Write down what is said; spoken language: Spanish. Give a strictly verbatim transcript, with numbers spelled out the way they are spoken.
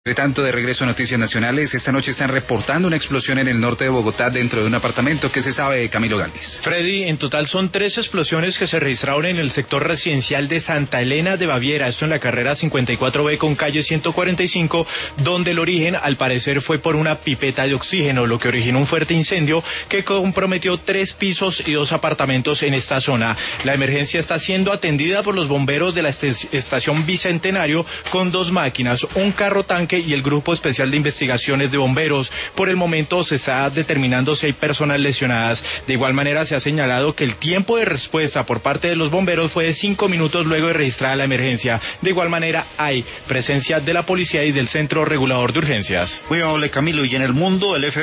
De tanto, de regreso a Noticias Nacionales, esta noche están reportando una explosión en el norte de Bogotá dentro de un apartamento. ¿Qué se sabe de Camilo Galvis? Freddy, en total son tres explosiones que se registraron en el sector residencial de Santa Elena de Baviera, esto en la carrera cincuenta y cuatro B con calle ciento cuarenta y cinco, donde el origen al parecer fue por una pipeta de oxígeno, lo que originó un fuerte incendio que comprometió tres pisos y dos apartamentos en esta zona. La emergencia está siendo atendida por los bomberos de la estación Bicentenario con dos máquinas, un carro tanque y el Grupo Especial de Investigaciones de Bomberos. Por el momento se está determinando si hay personas lesionadas. De igual manera se ha señalado que el tiempo de respuesta por parte de los bomberos fue de cinco minutos luego de registrada la emergencia. De igual manera hay presencia de la policía y del Centro Regulador de Urgencias. Muy amable, Camilo. Y en el mundo, el F